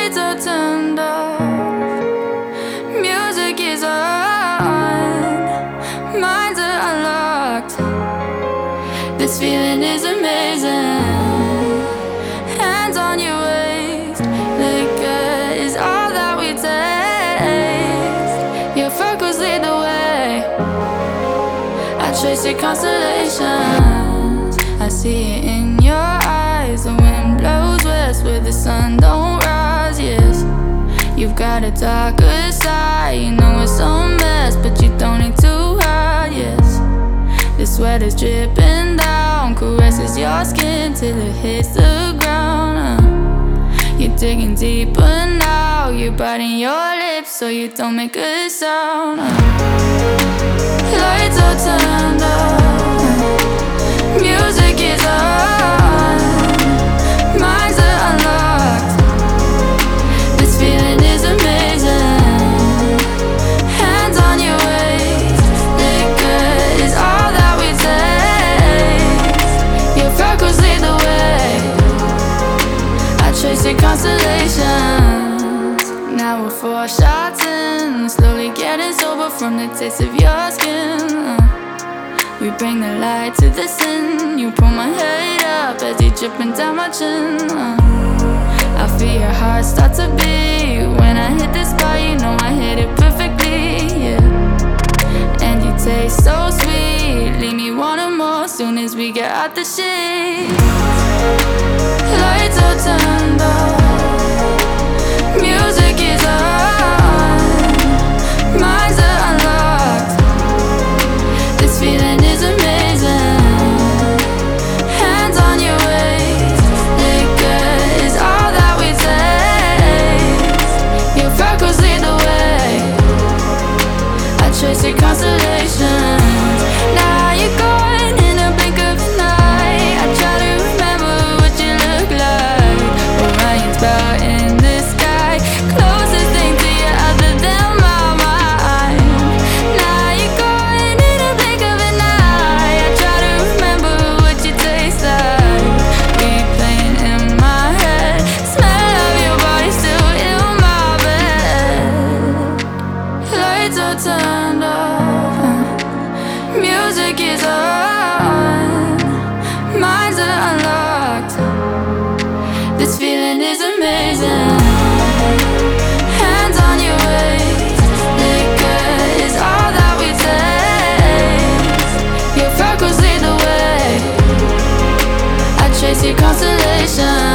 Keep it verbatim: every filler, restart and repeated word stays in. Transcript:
Lights are turned off, music is on, minds are unlocked. This feeling is amazing. Hands on your waist, liquor is all that we taste. Your freckles lead the way, I trace your constellations. I see it in your eyes. The wind blows west where the sun don't rise. Yes, you've got a darker side. You know it's a mess, but you don't need to hide. Yes, the sweat is dripping down, caresses your skin till it hits the ground. uh. You're digging deeper now. You're biting your lips so you don't make a sound. uh. Lights are turned off, music is on, minds are unlocked. This feeling is amazing. Hands on your waist, liquor is all that we taste. Your freckles lead the way, I trace your constellations. Now we're four shots in, slowly getting sober from the taste of your skin. uh. We bring the light to the sin. You pull my head up as you dripping down my chin. uh. I feel your heart start to beat. When I hit this spot, you know I hit it perfectly, yeah. And you taste so sweet, leave me wanting more soon as we get out the sheets. Lights are turned off, music is on, minds are unlocked. This feeling is amazing. Hands on your waist, liquor is all that we taste. Your freckles lead the way, I trace your constellations. Now you're gone in a blink of an eye. I try to remember what you look like. Orion's belt in the sky, closest thing to you other than my mind. Now you're gone in a blink of an eye. I try to remember what you taste like. Replaying in my head, smell of your body still in my bed. Lights are turned off, music is on, minds are unlocked. This feeling is amazing. Hands on your waist, liquor is all that we taste. Your freckles lead the way, I trace your constellation.